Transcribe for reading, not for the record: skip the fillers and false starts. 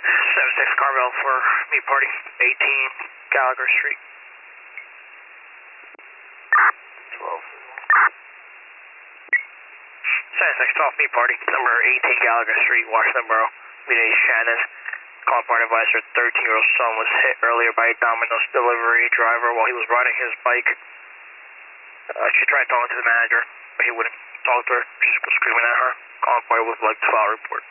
7-6 Carmel for meet party, 18 Gallagher Street. 12. 7-6 meet party, number 18 Gallagher Street, Washington Borough. Meet A. Shannon. Call party advisor, 13-year-old son was hit earlier by a Domino's delivery driver while he was riding his bike. She tried talking to the manager, but he wouldn't talk to her. She was screaming at her. Call party would like to file a report.